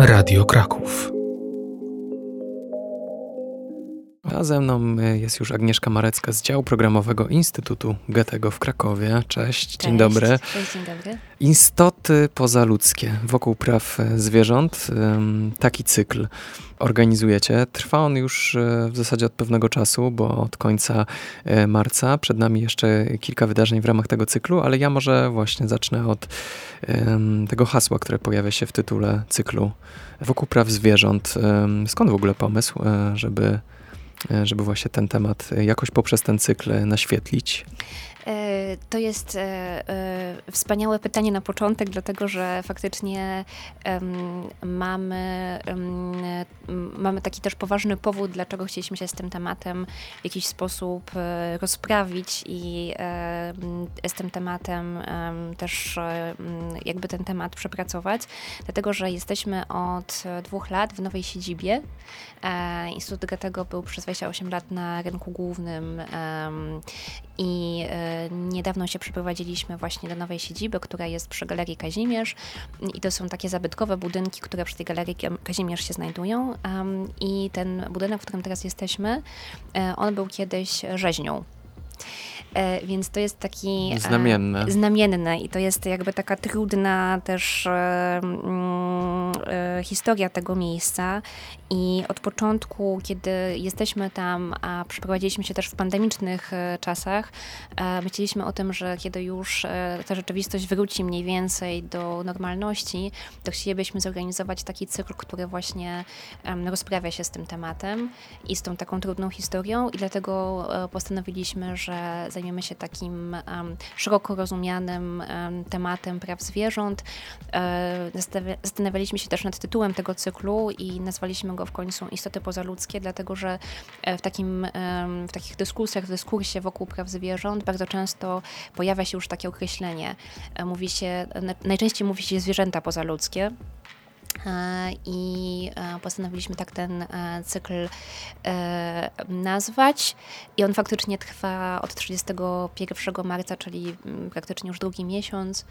Radio Kraków. A ze mną jest już Agnieszka Marecka z działu programowego Instytutu Goethego w Krakowie. Cześć, dzień dobry. Cześć, dzień dobry. Istoty pozaludzkie wokół praw zwierząt. Taki cykl organizujecie. Trwa on już w zasadzie od pewnego czasu, bo od końca marca. Przed nami jeszcze kilka wydarzeń w ramach tego cyklu, ale ja może właśnie zacznę od tego hasła, które pojawia się w tytule cyklu wokół praw zwierząt. Skąd w ogóle pomysł, żeby właśnie ten temat jakoś poprzez ten cykl naświetlić? To jest wspaniałe pytanie na początek, dlatego że faktycznie mamy taki też poważny powód, dlaczego chcieliśmy się z tym tematem w jakiś sposób rozprawić i z tym tematem też jakby ten temat przepracować, dlatego że jesteśmy od 2 lat w nowej siedzibie. Instytut Goethego był przez 28 lat na rynku głównym i niedawno się przeprowadziliśmy właśnie do nowej siedziby, która jest przy Galerii Kazimierz i to są takie zabytkowe budynki, które przy tej Galerii Kazimierz się znajdują i ten budynek, w którym teraz jesteśmy, on był kiedyś rzeźnią. Więc to jest taki znamienne i to jest jakby taka trudna też historia tego miejsca i od początku, kiedy jesteśmy tam, a przeprowadziliśmy się też w pandemicznych czasach, myśleliśmy o tym, że kiedy już ta rzeczywistość wróci mniej więcej do normalności, to chcielibyśmy zorganizować taki cykl, który właśnie rozprawia się z tym tematem i z tą taką trudną historią i dlatego postanowiliśmy, że zajmiemy się takim szeroko rozumianym tematem praw zwierząt. Zastanawialiśmy się też nad tytułem tego cyklu i nazwaliśmy go w końcu Istoty pozaludzkie, dlatego że w takich dyskusjach, w dyskursie wokół praw zwierząt bardzo często pojawia się już takie określenie. Najczęściej mówi się zwierzęta pozaludzkie. I postanowiliśmy tak ten cykl nazwać i on faktycznie trwa od 31 marca, czyli praktycznie już drugi miesiąc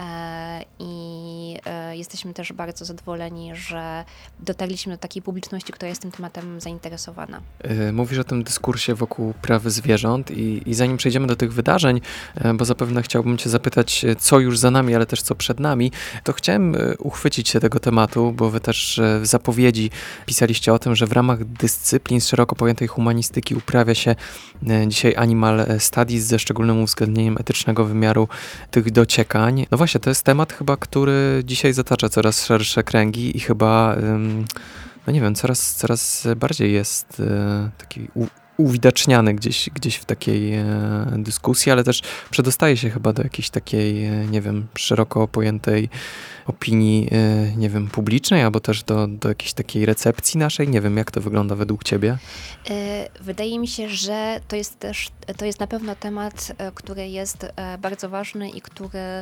i jesteśmy też bardzo zadowoleni, że dotarliśmy do takiej publiczności, która jest tym tematem zainteresowana. Mówisz o tym dyskursie wokół praw zwierząt i zanim przejdziemy do tych wydarzeń, bo zapewne chciałbym cię zapytać, co już za nami, ale też co przed nami, to chciałem uchwycić się tego tematu, bo wy też w zapowiedzi pisaliście o tym, że w ramach dyscyplin szeroko pojętej humanistyki uprawia się dzisiaj animal studies ze szczególnym uwzględnieniem etycznego wymiaru tych dociekań. No właśnie, to jest temat chyba, który dzisiaj zatacza coraz szersze kręgi i chyba, no nie wiem, coraz bardziej jest taki uwidaczniany gdzieś w takiej dyskusji, ale też przedostaje się chyba do jakiejś takiej, nie wiem, szeroko pojętej opinii, nie wiem, publicznej, albo też do jakiejś takiej recepcji naszej. Nie wiem, jak to wygląda według ciebie? Wydaje mi się, że to jest na pewno temat, który jest bardzo ważny i który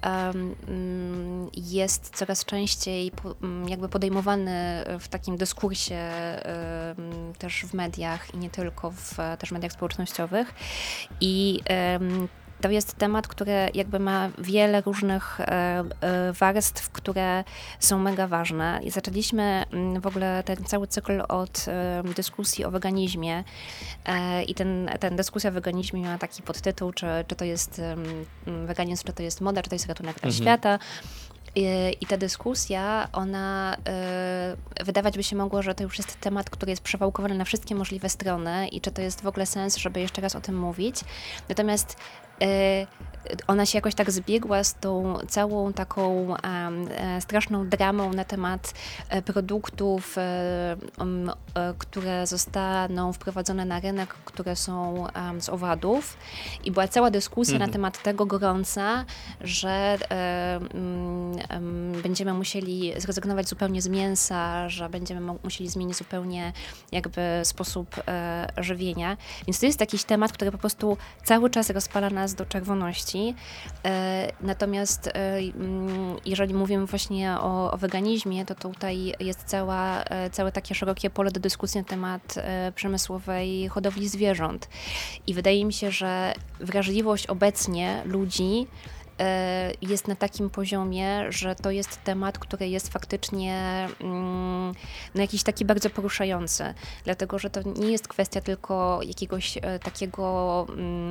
jest coraz częściej jakby podejmowany w takim dyskursie też w mediach i nie tylko też mediach społecznościowych. I to jest temat, który jakby ma wiele różnych warstw, które są mega ważne. I zaczęliśmy w ogóle ten cały cykl od dyskusji o weganizmie. I ten dyskusja o weganizmie miała taki podtytuł, czy to jest weganizm, czy to jest moda, czy to jest ratunek dla świata. I ta dyskusja, ona wydawać by się mogło, że to już jest temat, który jest przewałkowany na wszystkie możliwe strony i czy to jest w ogóle sens, żeby jeszcze raz o tym mówić. Natomiast ona się jakoś tak zbiegła z tą całą taką straszną dramą na temat produktów, które zostaną wprowadzone na rynek, które są z owadów. I była cała dyskusja na temat tego gorąca, że będziemy musieli zrezygnować zupełnie z mięsa, że będziemy musieli zmienić zupełnie jakby sposób żywienia. Więc to jest jakiś temat, który po prostu cały czas rozpala nas do czerwoności. Natomiast jeżeli mówimy właśnie o weganizmie, to tutaj jest całe takie szerokie pole do dyskusji na temat przemysłowej hodowli zwierząt. I wydaje mi się, że wrażliwość obecnie ludzi jest na takim poziomie, że to jest temat, który jest faktycznie jakiś taki bardzo poruszający, dlatego że to nie jest kwestia tylko jakiegoś takiego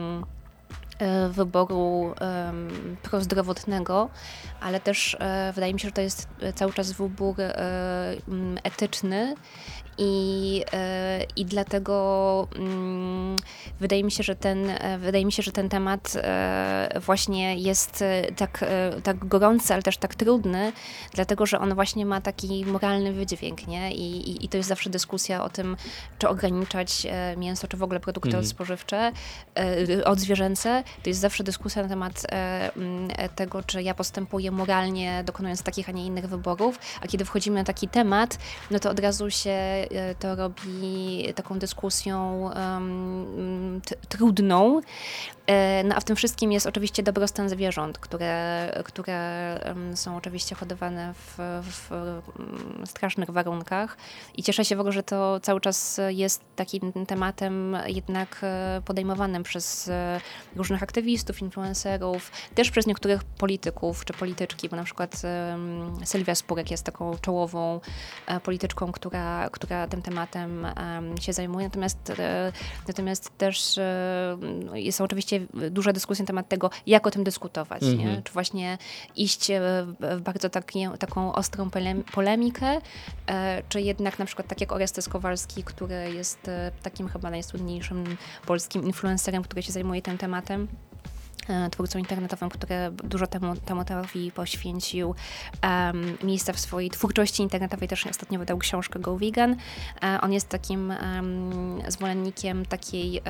wyboru prozdrowotnego, ale też wydaje mi się, że to jest cały czas wybór etyczny i dlatego wydaje mi się, że ten temat właśnie jest tak gorący, ale też tak trudny, dlatego że on właśnie ma taki moralny wydźwięk, nie? I to jest zawsze dyskusja o tym, czy ograniczać mięso, czy w ogóle produkty spożywcze, odzwierzęce. To jest zawsze dyskusja na temat tego, czy ja postępuję moralnie, dokonując takich, a nie innych wyborów, a kiedy wchodzimy na taki temat, no to od razu się to robi taką dyskusją trudną. No a w tym wszystkim jest oczywiście dobrostan zwierząt, które są oczywiście hodowane w strasznych warunkach i cieszę się w ogóle, że to cały czas jest takim tematem jednak podejmowanym przez różnych aktywistów, influencerów, też przez niektórych polityków czy polityczki, bo na przykład Sylwia Spurek jest taką czołową polityczką, która tym tematem się zajmuje, natomiast też są oczywiście duże dyskusje na temat tego, jak o tym dyskutować, nie? Czy właśnie iść w bardzo taką ostrą polemikę, czy jednak na przykład tak jak Orestes Kowalski, który jest takim chyba najsłynniejszym polskim influencerem, który się zajmuje tym tematem, twórcą internetowym, który dużo tematami poświęcił miejsca w swojej twórczości internetowej, też ostatnio wydał książkę Go Vegan. On jest takim zwolennikiem takiej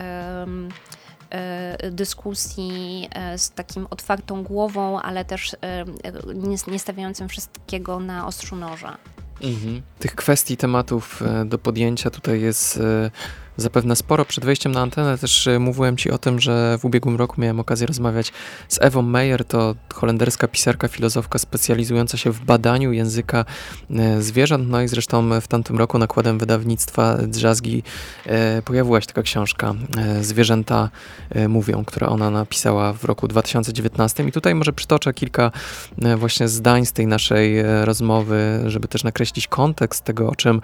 dyskusji z takim otwartą głową, ale też nie stawiającym wszystkiego na ostrzu noża. Tych kwestii, tematów do podjęcia tutaj jest zapewne sporo. Przed wejściem na antenę też mówiłem Ci o tym, że w ubiegłym roku miałem okazję rozmawiać z Ewą Meyer, to holenderska pisarka, filozofka specjalizująca się w badaniu języka zwierząt. No i zresztą w tamtym roku nakładem wydawnictwa Drzazgi pojawiła się taka książka Zwierzęta mówią, którą ona napisała w roku 2019. I tutaj może przytoczę kilka właśnie zdań z tej naszej rozmowy, żeby też nakreślić kontekst tego, o czym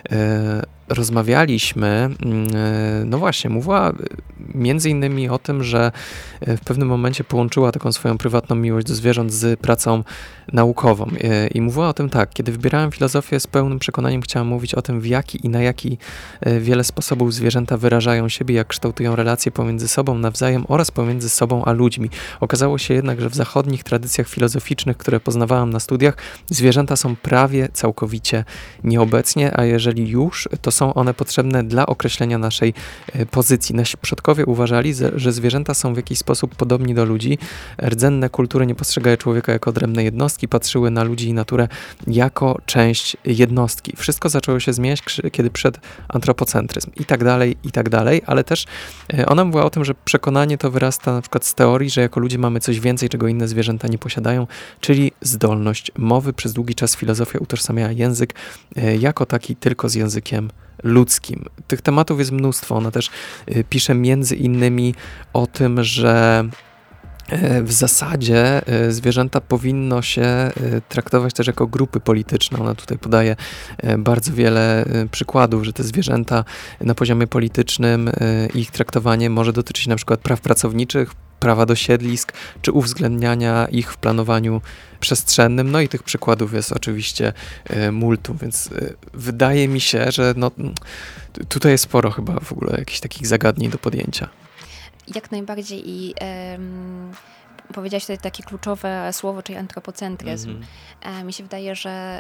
rozmawialiśmy. No właśnie, mówiła między innymi o tym, że w pewnym momencie połączyła taką swoją prywatną miłość do zwierząt z pracą naukową. I mówiła o tym tak: kiedy wybierałem filozofię, z pełnym przekonaniem chciałam mówić o tym, w jaki i na jaki wiele sposobów zwierzęta wyrażają siebie, jak kształtują relacje pomiędzy sobą nawzajem oraz pomiędzy sobą a ludźmi. Okazało się jednak, że w zachodnich tradycjach filozoficznych, które poznawałam na studiach, zwierzęta są prawie całkowicie nieobecnie, a jeżeli już, to są one potrzebne dla określenia naszej pozycji. Nasi przodkowie uważali, że zwierzęta są w jakiś sposób podobni do ludzi. Rdzenne kultury nie postrzegały człowieka jako odrębne jednostki, patrzyły na ludzi i naturę jako część jednostki. Wszystko zaczęło się zmieniać, kiedy przyszedł antropocentryzm i tak dalej, ale też ona mówiła o tym, że przekonanie to wyrasta na przykład z teorii, że jako ludzie mamy coś więcej, czego inne zwierzęta nie posiadają, czyli zdolność mowy. Przez długi czas filozofia utożsamiała język jako taki tylko z językiem ludzkim. Tych tematów jest mnóstwo. Ona też pisze między innymi o tym, że w zasadzie zwierzęta powinno się traktować też jako grupy polityczne. Ona tutaj podaje bardzo wiele przykładów, że te zwierzęta na poziomie politycznym, ich traktowanie może dotyczyć na przykład praw pracowniczych, prawa do siedlisk, czy uwzględniania ich w planowaniu przestrzennym. No i tych przykładów jest oczywiście multum, więc wydaje mi się, że tutaj jest sporo chyba w ogóle jakichś takich zagadnień do podjęcia. Jak najbardziej i powiedziałaś tutaj takie kluczowe słowo, czyli antropocentryzm. Mi się wydaje, że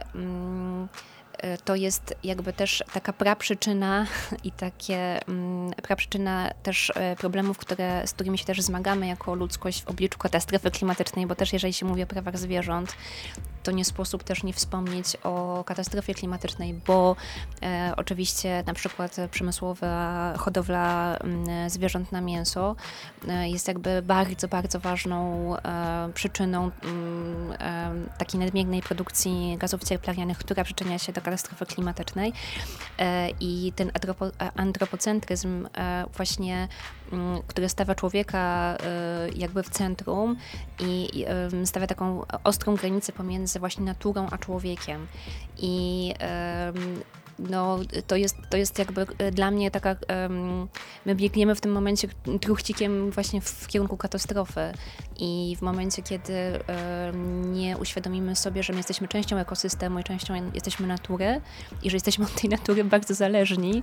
to jest jakby też taka praprzyczyna i praprzyczyna też problemów, z którymi się też zmagamy jako ludzkość w obliczu katastrofy klimatycznej, bo też jeżeli się mówi o prawach zwierząt, to nie sposób też nie wspomnieć o katastrofie klimatycznej, bo oczywiście na przykład przemysłowa hodowla zwierząt na mięso jest jakby bardzo, bardzo ważną przyczyną takiej nadmiernej produkcji gazów cieplarnianych, która przyczynia się do katastrofy klimatycznej. I ten antropocentryzm właśnie który stawia człowieka jakby w centrum i stawia taką ostrą granicę pomiędzy właśnie naturą a człowiekiem. I no, to jest jakby dla mnie taka, my biegniemy w tym momencie truchcikiem właśnie w kierunku katastrofy i w momencie, kiedy nie uświadomimy sobie, że my jesteśmy częścią ekosystemu i częścią jesteśmy natury i że jesteśmy od tej natury bardzo zależni,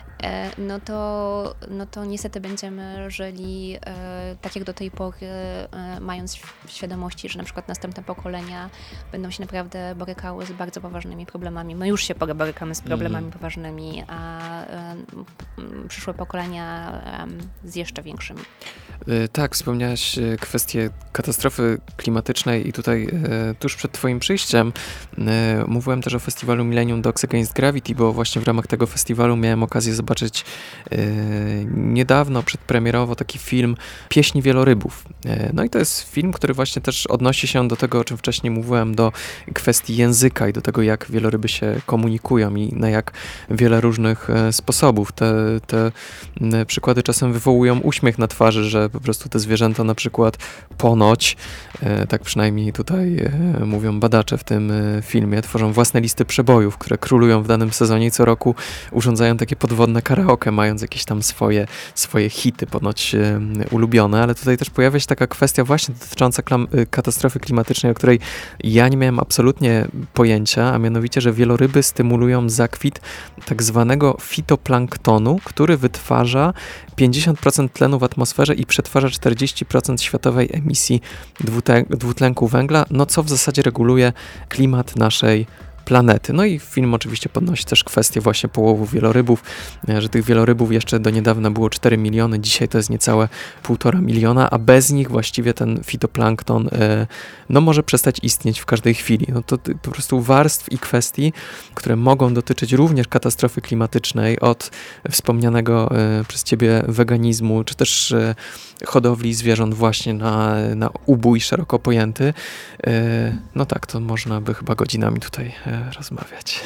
no to niestety będziemy żyli tak jak do tej pory, mając świadomości, że na przykład następne pokolenia będą się naprawdę borykały z bardzo poważnymi problemami. My już się borykamy z problemami poważnymi, a przyszłe pokolenia z jeszcze większymi. Tak, wspomniałaś kwestię katastrofy klimatycznej i tutaj tuż przed twoim przyjściem mówiłem też o festiwalu Millennium Dogs Against Gravity, bo właśnie w ramach tego festiwalu miałem okazję zobaczyć niedawno, przedpremierowo taki film Pieśni wielorybów. No i to jest film, który właśnie też odnosi się do tego, o czym wcześniej mówiłem, do kwestii języka i do tego, jak wieloryby się komunikują i na jak wiele różnych sposobów. Te przykłady czasem wywołują uśmiech na twarzy, że po prostu te zwierzęta na przykład ponoć, tak przynajmniej tutaj mówią badacze w tym filmie, tworzą własne listy przebojów, które królują w danym sezonie i co roku urządzają takie podwodne karaoke, mając jakieś tam swoje hity ponoć ulubione, ale tutaj też pojawia się taka kwestia właśnie dotycząca katastrofy klimatycznej, o której ja nie miałem absolutnie pojęcia, a mianowicie, że wieloryby stymulują zakwit tak zwanego fitoplanktonu, który wytwarza 50% tlenu w atmosferze i przetwarza 40% światowej emisji dwutlenku węgla, no co w zasadzie reguluje klimat naszej planety. No i film oczywiście podnosi też kwestię właśnie połowu wielorybów, że tych wielorybów jeszcze do niedawna było 4 miliony, dzisiaj to jest niecałe 1,5 miliona, a bez nich właściwie ten fitoplankton no może przestać istnieć w każdej chwili. No to po prostu warstw i kwestii, które mogą dotyczyć również katastrofy klimatycznej, od wspomnianego przez ciebie weganizmu, czy też hodowli zwierząt właśnie na ubój szeroko pojęty. No tak, to można by chyba godzinami tutaj rozmawiać.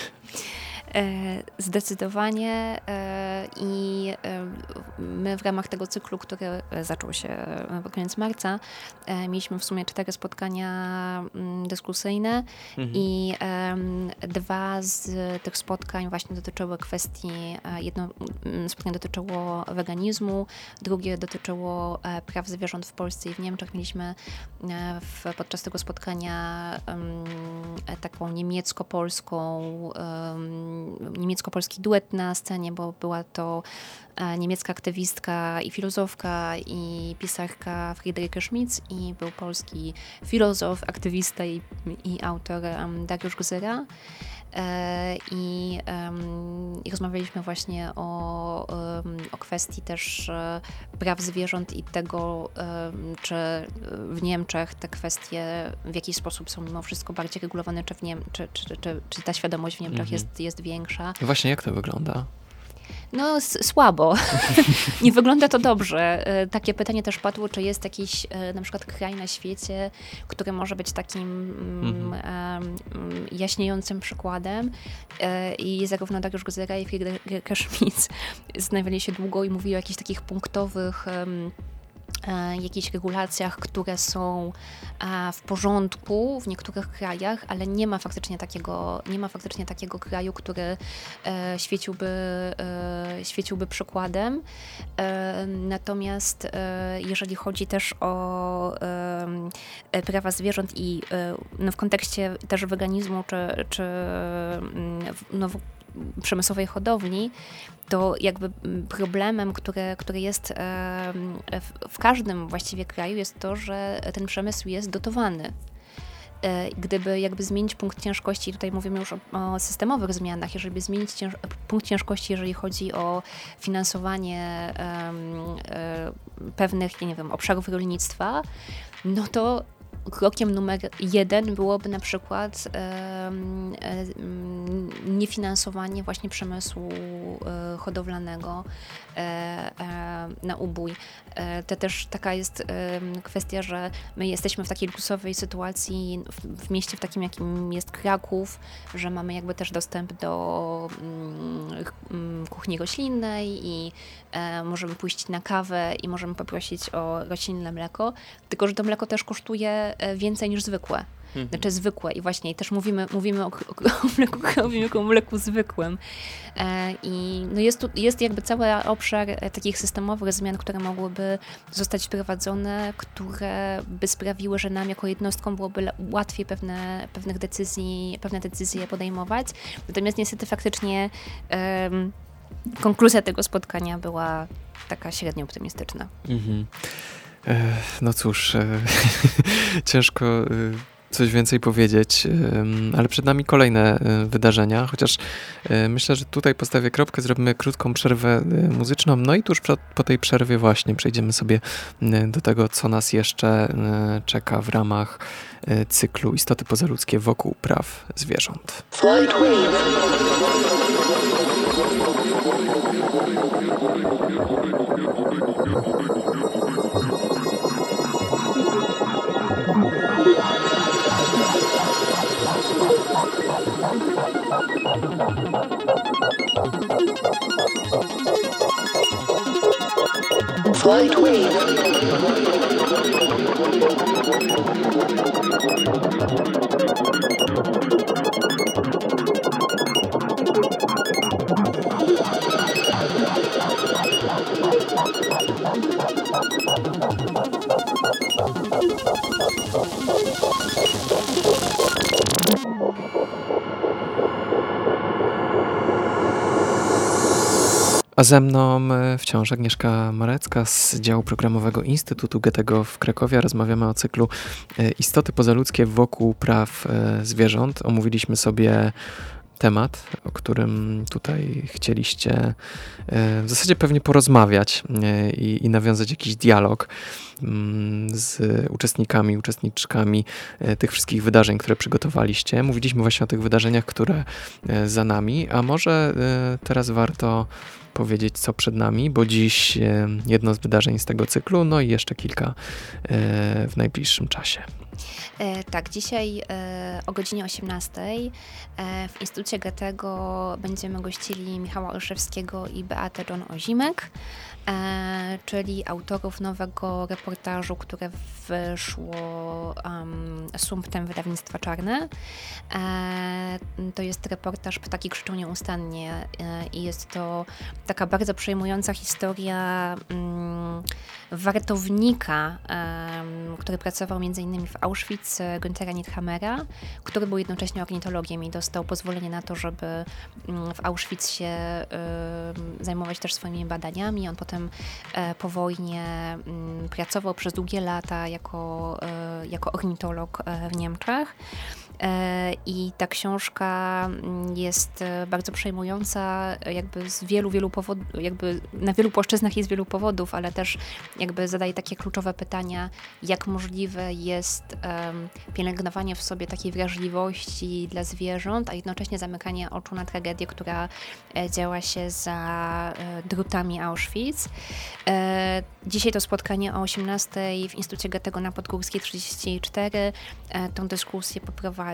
Zdecydowanie i my w ramach tego cyklu, który zaczął się pod koniec marca, mieliśmy w sumie 4 spotkania dyskusyjne i 2 z tych spotkań właśnie dotyczyły kwestii, jedno spotkanie dotyczyło weganizmu, drugie dotyczyło praw zwierząt w Polsce i w Niemczech. Mieliśmy podczas tego spotkania taką niemiecko-polski duet na scenie, bo była to niemiecka aktywistka i filozofka i pisarka Friederike Schmitz i był polski filozof, aktywista i autor Dariusz Gzyra. I rozmawialiśmy właśnie o kwestii też praw zwierząt i tego, czy w Niemczech te kwestie w jakiś sposób są mimo wszystko bardziej regulowane, czy ta świadomość w Niemczech jest większa. Właśnie jak to wygląda? No słabo. Nie wygląda to dobrze. Takie pytanie też padło, czy jest jakiś na przykład kraj na świecie, który może być takim jaśniejącym przykładem. I zarówno Dariusz Gzyra i Friederike Schmitz zastanawiali się długo i mówili o jakichś takich punktowych jakichś regulacjach, które są w porządku w niektórych krajach, ale nie ma faktycznie takiego kraju, który świeciłby przykładem. Natomiast jeżeli chodzi też o prawa zwierząt i no w kontekście też weganizmu czy przemysłowej hodowli, to jakby problemem, który jest w każdym właściwie kraju, jest to, że ten przemysł jest dotowany. Gdyby jakby zmienić punkt ciężkości, tutaj mówimy już o systemowych zmianach, jeżeli by zmienić punkt ciężkości, jeżeli chodzi o finansowanie pewnych, obszarów rolnictwa, no to krokiem numer 1 byłoby na przykład niefinansowanie właśnie przemysłu hodowlanego na ubój. To też taka jest kwestia, że my jesteśmy w takiej luksusowej sytuacji w mieście, w takim jakim jest Kraków, że mamy jakby też dostęp do kuchni roślinnej i możemy pójść na kawę i możemy poprosić o roślinne mleko, tylko że to mleko też kosztuje więcej niż zwykłe. Znaczy zwykłe i właśnie też mówimy o mleku krowim jako o mleku zwykłym. I no jest jakby cały obszar takich systemowych zmian, które mogłyby zostać wprowadzone, które by sprawiły, że nam jako jednostkom byłoby łatwiej pewne decyzje podejmować. Natomiast niestety faktycznie konkluzja tego spotkania była taka średnio optymistyczna. No cóż, ciężko coś więcej powiedzieć, ale przed nami kolejne wydarzenia, chociaż myślę, że tutaj postawię kropkę, zrobimy krótką przerwę muzyczną, no i tuż po tej przerwie właśnie przejdziemy sobie do tego, co nas jeszcze czeka w ramach cyklu Istoty pozaludzkie wokół praw zwierząt. Flight Wave. A ze mną wciąż Agnieszka Marecka z działu programowego Instytutu Goethego w Krakowie. Rozmawiamy o cyklu Istoty pozaludzkie wokół praw zwierząt. Omówiliśmy sobie temat, o którym tutaj chcieliście w zasadzie pewnie porozmawiać i nawiązać jakiś dialog z uczestniczkami tych wszystkich wydarzeń, które przygotowaliście. Mówiliśmy właśnie o tych wydarzeniach, które za nami, a może teraz warto powiedzieć, co przed nami, bo dziś jedno z wydarzeń z tego cyklu, no i jeszcze kilka w najbliższym czasie. Tak, dzisiaj o godzinie 18:00 w Instytucie Goethego będziemy gościli Michała Olszewskiego i Beatę John-Ozimek, czyli autorów nowego reportażu, które wyszło sumptem wydawnictwa Czarne. To jest reportaż Ptaki krzyczą nieustannie i jest to taka bardzo przejmująca historia wartownika, który pracował m.in. w Auschwitz, Günthera Niethamera, który był jednocześnie ornitologiem i dostał pozwolenie na to, żeby w Auschwitz się zajmować też swoimi badaniami. On potem po wojnie pracował przez długie lata jako ornitolog w Niemczech. I ta książka jest bardzo przejmująca, jakby z wielu powodów, jakby na wielu płaszczyznach jest wielu powodów, ale też jakby zadaje takie kluczowe pytania, jak możliwe jest pielęgnowanie w sobie takiej wrażliwości dla zwierząt, a jednocześnie zamykanie oczu na tragedię, która działa się za drutami Auschwitz. Dzisiaj to spotkanie o 18:00 w Instytucie Goethego na Podgórskiej 34. Tą dyskusję poprowadzi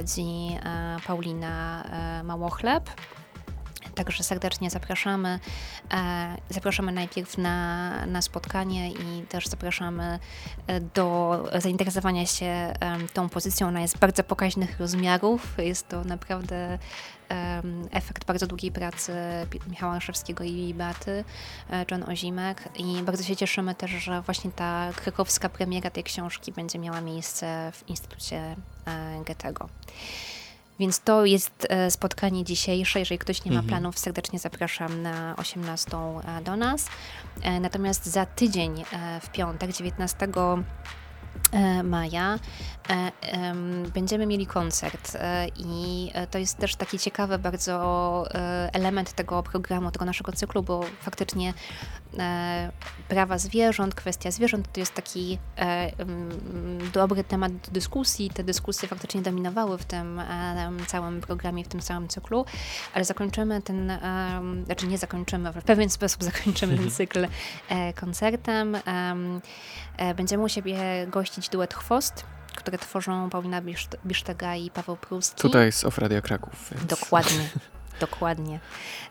Paulina Małochleb. Także serdecznie zapraszamy. Zapraszamy najpierw na spotkanie i też zapraszamy do zainteresowania się tą pozycją. Ona jest bardzo pokaźnych rozmiarów. Jest to naprawdę efekt bardzo długiej pracy Michała Olszewskiego i Beaty John-Ozimek i bardzo się cieszymy też, że właśnie ta krakowska premiera tej książki będzie miała miejsce w Instytucie Goethego. Więc to jest spotkanie dzisiejsze. Jeżeli ktoś nie ma planów, serdecznie zapraszam na 18:00 do nas. Natomiast za tydzień, w piątek, 19 maja będziemy mieli koncert i to jest też taki ciekawy bardzo element tego programu, tego naszego cyklu, bo faktycznie prawa zwierząt, kwestia zwierząt to jest taki dobry temat do dyskusji. Te dyskusje faktycznie dominowały w tym całym programie, w tym całym cyklu, ale zakończymy znaczy nie zakończymy, ale w pewien sposób zakończymy ten cykl koncertem. Będziemy u siebie gościć duet Chwost, które tworzą Paulina Bisztega i Paweł Pruski. Tutaj z Off Radio Kraków. Więc... Dokładnie.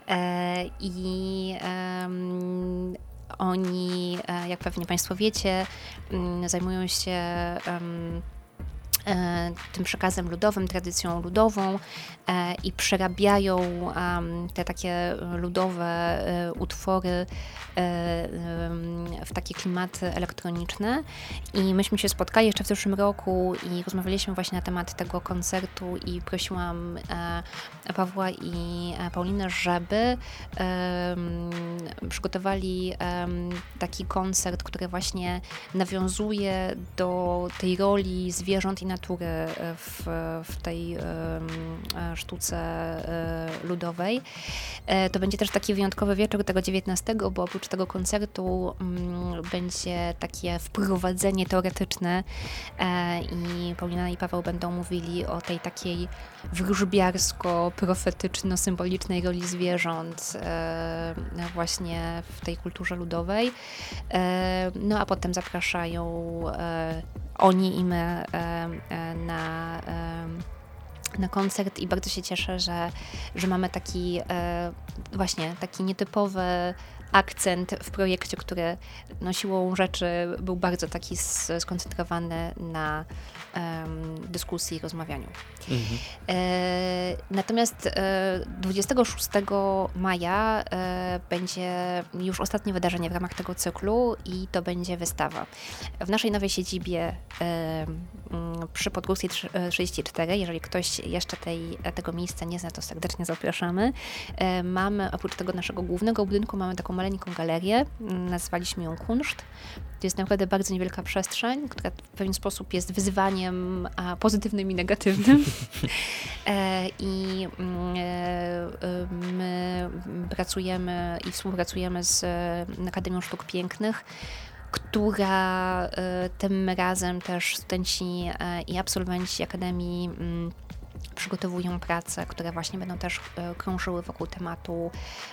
Oni, jak pewnie Państwo wiecie, zajmują się tym przekazem ludowym, tradycją ludową i przerabiają te takie ludowe utwory w takie klimaty elektroniczne. I myśmy się spotkali jeszcze w zeszłym roku i rozmawialiśmy właśnie na temat tego koncertu i prosiłam Pawła i Paulinę, żeby przygotowali taki koncert, który właśnie nawiązuje do tej roli zwierząt i natury w tej sztuce ludowej. To będzie też taki wyjątkowy wieczór tego 19, bo oprócz tego koncertu będzie takie wprowadzenie teoretyczne i Paulina i Paweł będą mówili o tej takiej wróżbiarsko-profetyczno-symbolicznej roli zwierząt właśnie w tej kulturze ludowej. No a potem zapraszają oni i my na koncert i bardzo się cieszę, że mamy taki właśnie taki nietypowy akcent w projekcie, który siłą rzeczy był bardzo taki skoncentrowany na dyskusji i rozmawianiu. Natomiast 26 maja będzie już ostatnie wydarzenie w ramach tego cyklu i to będzie wystawa. W naszej nowej siedzibie przy Podgórskiej 34, jeżeli ktoś jeszcze tego miejsca nie zna, to serdecznie zapraszamy. Mamy oprócz tego naszego głównego budynku, mamy taką maleńką galerię, nazwaliśmy ją Kunszt. To jest naprawdę bardzo niewielka przestrzeń, która w pewien sposób jest wyzwaniem pozytywnym i negatywnym. I my pracujemy i współpracujemy z Akademią Sztuk Pięknych, która tym razem też studenci i absolwenci Akademii przygotowują prace, które właśnie będą też krążyły wokół tematu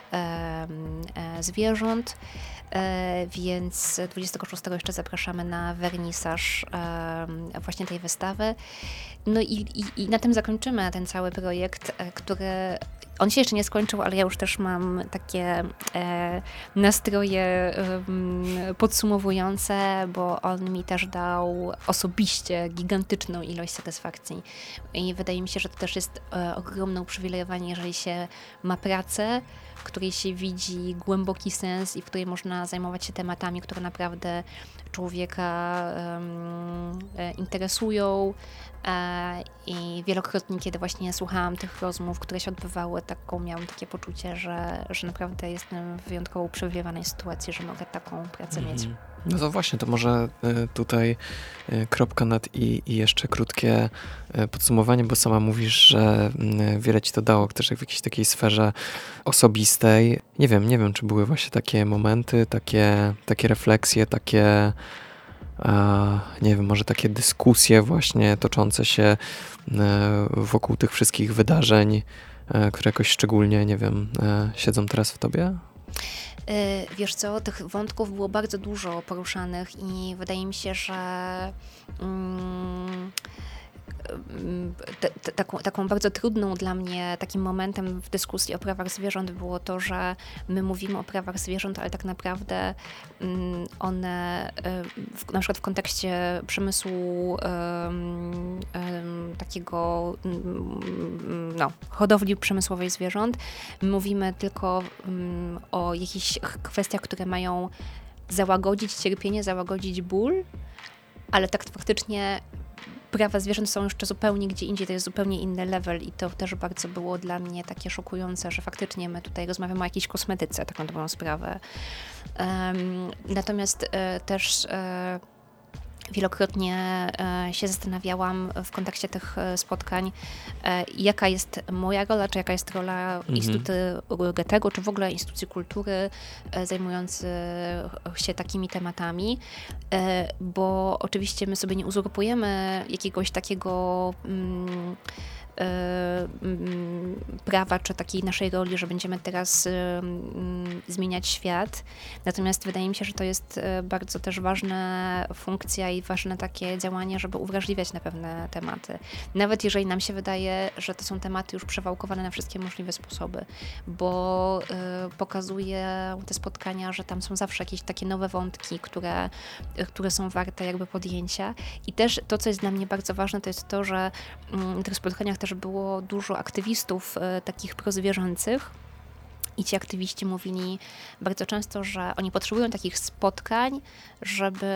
zwierząt, więc 26 jeszcze zapraszamy na wernisaż właśnie tej wystawy. No i na tym zakończymy ten cały projekt, który on się jeszcze nie skończył, ale ja już też mam takie nastroje podsumowujące, bo on mi też dał osobiście gigantyczną ilość satysfakcji. I wydaje mi się, że to też jest ogromne uprzywilejowanie, jeżeli się ma pracę, w której się widzi głęboki sens i w której można zajmować się tematami, które naprawdę człowieka interesują. I wielokrotnie, kiedy właśnie słuchałam tych rozmów, które się odbywały, miałam takie poczucie, że naprawdę jestem w wyjątkowo uprzywilejowanej sytuacji, że mogę taką pracę mieć. No to właśnie, to może tutaj kropka nad i jeszcze krótkie podsumowanie, bo sama mówisz, że wiele ci to dało też w jakiejś takiej sferze osobistej. Nie wiem, czy były właśnie takie momenty, takie refleksje, takie nie wiem, może takie dyskusje właśnie toczące się wokół tych wszystkich wydarzeń, które jakoś szczególnie, nie wiem, siedzą teraz w tobie? Wiesz co, tych wątków było bardzo dużo poruszanych i wydaje mi się, że taką bardzo trudną dla mnie takim momentem w dyskusji o prawach zwierząt było to, że my mówimy o prawach zwierząt, ale tak naprawdę one na przykład w kontekście przemysłu takiego hodowli przemysłowej zwierząt mówimy tylko o jakichś kwestiach, które mają załagodzić cierpienie, załagodzić ból, ale tak faktycznie prawa zwierząt są jeszcze zupełnie gdzie indziej, to jest zupełnie inny level i to też bardzo było dla mnie takie szokujące, że faktycznie my tutaj rozmawiamy o jakiejś kosmetyce, taką dobrą sprawę. Natomiast też wielokrotnie się zastanawiałam w kontekście tych spotkań, jaka jest moja rola, czy jaka jest rola Instytutu Goethego, czy w ogóle instytucji kultury zajmujący się takimi tematami, bo oczywiście my sobie nie uzurpujemy jakiegoś takiego prawa, czy takiej naszej roli, że będziemy teraz zmieniać świat. Natomiast wydaje mi się, że to jest bardzo też ważna funkcja i ważne takie działanie, żeby uwrażliwiać na pewne tematy. Nawet jeżeli nam się wydaje, że to są tematy już przewałkowane na wszystkie możliwe sposoby, bo pokazuje te spotkania, że tam są zawsze jakieś takie nowe wątki, które są warte jakby podjęcia. I też to, co jest dla mnie bardzo ważne, to jest to, że w tych spotkaniach też było dużo aktywistów takich prozwierzęcych i ci aktywiści mówili bardzo często, że oni potrzebują takich spotkań, żeby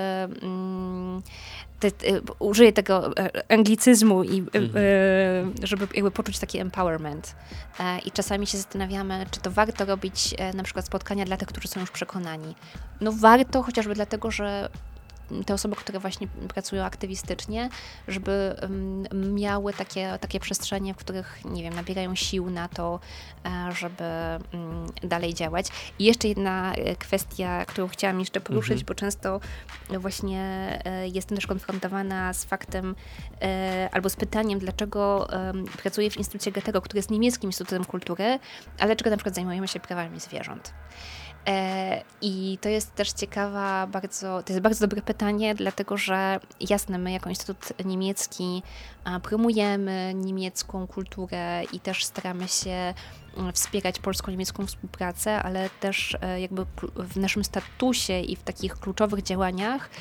użyję tego anglicyzmu i żeby jakby poczuć taki empowerment. I czasami się zastanawiamy, czy to warto robić na przykład spotkania dla tych, którzy są już przekonani. No warto, chociażby dlatego, że te osoby, które właśnie pracują aktywistycznie, żeby miały takie przestrzenie, w których, nie wiem, nabierają sił na to, żeby dalej działać. I jeszcze jedna kwestia, którą chciałam jeszcze poruszyć, bo często właśnie jestem też konfrontowana z faktem albo z pytaniem, dlaczego pracuję w Instytucie Goethego, który jest niemieckim instytutem kultury, ale dlaczego na przykład zajmujemy się prawami zwierząt. I to jest też to jest bardzo dobre pytanie, dlatego że jasne, my jako Instytut Niemiecki promujemy niemiecką kulturę i też staramy się wspierać polsko-niemiecką współpracę, ale też jakby w naszym statusie i w takich kluczowych działaniach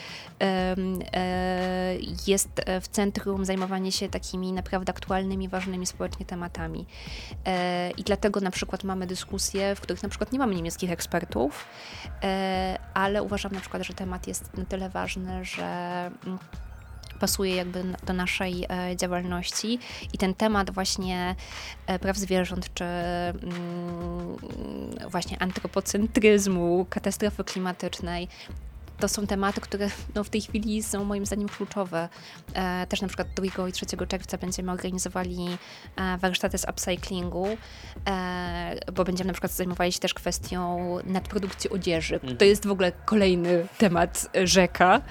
jest w centrum zajmowanie się takimi naprawdę aktualnymi, ważnymi społecznie tematami. I dlatego na przykład mamy dyskusje, w których na przykład nie mamy niemieckich ekspertów, ale uważam na przykład, że temat jest na tyle ważny, że pasuje jakby do naszej działalności i ten temat właśnie praw zwierząt, czy właśnie antropocentryzmu, katastrofy klimatycznej, to są tematy, które w tej chwili są moim zdaniem kluczowe. Też na przykład 2 i 3 czerwca będziemy organizowali warsztaty z upcyclingu, bo będziemy na przykład zajmowali się też kwestią nadprodukcji odzieży. To jest w ogóle kolejny temat rzeka.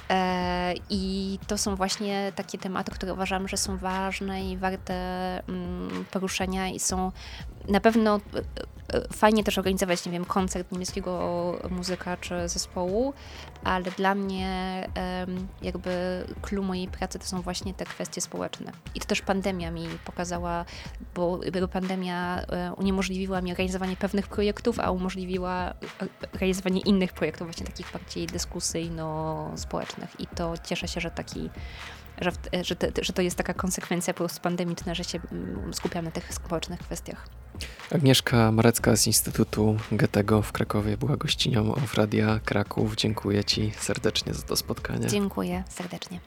I to są właśnie takie tematy, które uważam, że są ważne i warte poruszenia i są na pewno fajnie też organizować, nie wiem, koncert niemieckiego muzyka czy zespołu, ale dla mnie jakby clue mojej pracy to są właśnie te kwestie społeczne. I to też pandemia mi pokazała, bo pandemia uniemożliwiła mi organizowanie pewnych projektów, a umożliwiła realizowanie innych projektów, właśnie takich bardziej dyskusyjno-społecznych. I to cieszę się, że to jest taka konsekwencja postpandemiczna, że się skupiam na tych społecznych kwestiach. Agnieszka Marecka z Instytutu Goethego w Krakowie była gościnią OFF Radia Kraków. Dziękuję Ci serdecznie za to spotkanie. Dziękuję serdecznie.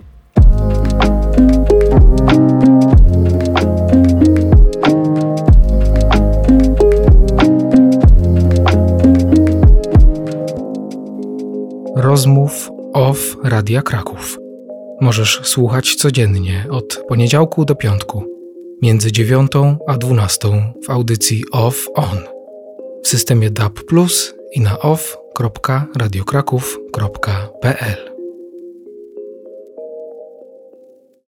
Rozmów OFF Radia Kraków. Możesz słuchać codziennie od poniedziałku do piątku, między 9 a 12 w audycji OFF ON, w systemie DAB+ i na off.radiokraków.pl.